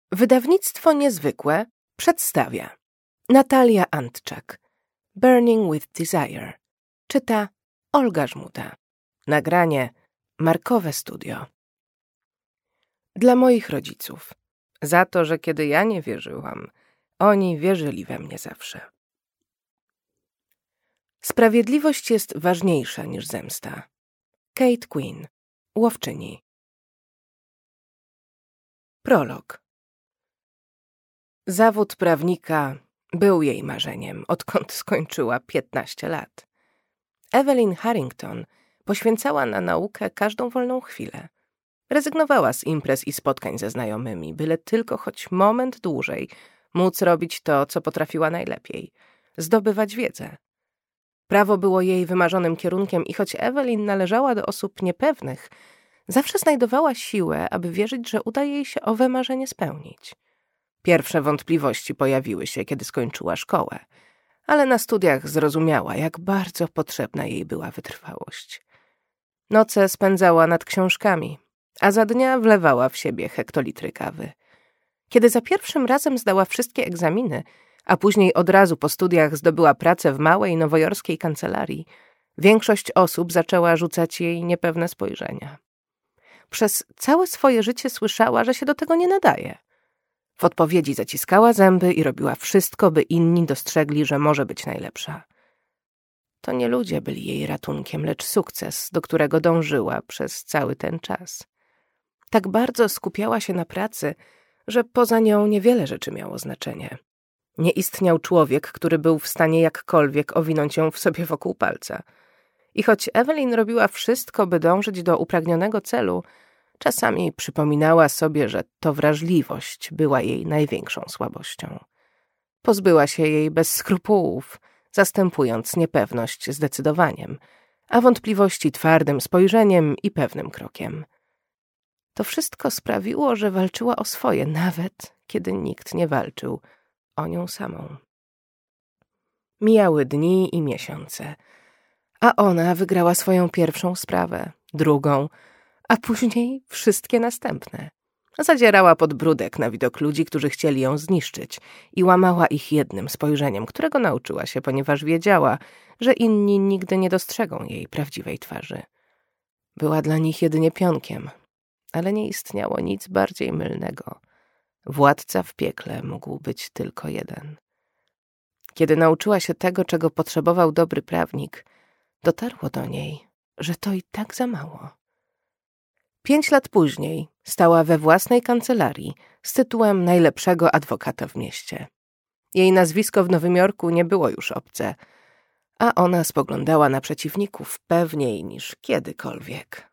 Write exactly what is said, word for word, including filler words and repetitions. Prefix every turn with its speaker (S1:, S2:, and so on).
S1: Wydawnictwo Niezwykłe przedstawia Natalia Antczak. Burning with Desire. Czyta Olga Żmuda. Nagranie Markowe Studio. Dla moich rodziców. Za to, że kiedy ja nie wierzyłam, oni wierzyli we mnie zawsze. Sprawiedliwość jest ważniejsza niż zemsta. Kate Quinn, łowczyni. Prolog. Zawód prawnika był jej marzeniem, odkąd skończyła piętnaście lat. Evelyn Harrington poświęcała na naukę każdą wolną chwilę. Rezygnowała z imprez i spotkań ze znajomymi, byle tylko choć moment dłużej móc robić to, co potrafiła najlepiej – zdobywać wiedzę. Prawo było jej wymarzonym kierunkiem i choć Evelyn należała do osób niepewnych, zawsze znajdowała siłę, aby wierzyć, że uda jej się owe marzenie spełnić. Pierwsze wątpliwości pojawiły się, kiedy skończyła szkołę, ale na studiach zrozumiała, jak bardzo potrzebna jej była wytrwałość. Noce spędzała nad książkami, a za dnia wlewała w siebie hektolitry kawy. Kiedy za pierwszym razem zdała wszystkie egzaminy, a później od razu po studiach zdobyła pracę w małej nowojorskiej kancelarii, większość osób zaczęła rzucać jej niepewne spojrzenia. Przez całe swoje życie słyszała, że się do tego nie nadaje. W odpowiedzi zaciskała zęby i robiła wszystko, by inni dostrzegli, że może być najlepsza. To nie ludzie byli jej ratunkiem, lecz sukces, do którego dążyła przez cały ten czas. Tak bardzo skupiała się na pracy, że poza nią niewiele rzeczy miało znaczenie. Nie istniał człowiek, który był w stanie jakkolwiek owinąć ją w sobie wokół palca. I choć Evelyn robiła wszystko, by dążyć do upragnionego celu, czasami przypominała sobie, że to wrażliwość była jej największą słabością. Pozbyła się jej bez skrupułów, zastępując niepewność zdecydowaniem, a wątpliwości twardym spojrzeniem i pewnym krokiem. To wszystko sprawiło, że walczyła o swoje, nawet kiedy nikt nie walczył o nią samą. Mijały dni i miesiące, a ona wygrała swoją pierwszą sprawę, drugą, a później wszystkie następne. Zadzierała podbródek na widok ludzi, którzy chcieli ją zniszczyć i łamała ich jednym spojrzeniem, którego nauczyła się, ponieważ wiedziała, że inni nigdy nie dostrzegą jej prawdziwej twarzy. Była dla nich jedynie pionkiem, ale nie istniało nic bardziej mylnego. Władca w piekle mógł być tylko jeden. Kiedy nauczyła się tego, czego potrzebował dobry prawnik, dotarło do niej, że to i tak za mało. Pięć lat później stała we własnej kancelarii z tytułem najlepszego adwokata w mieście. Jej nazwisko w Nowym Jorku nie było już obce, a ona spoglądała na przeciwników pewniej niż kiedykolwiek.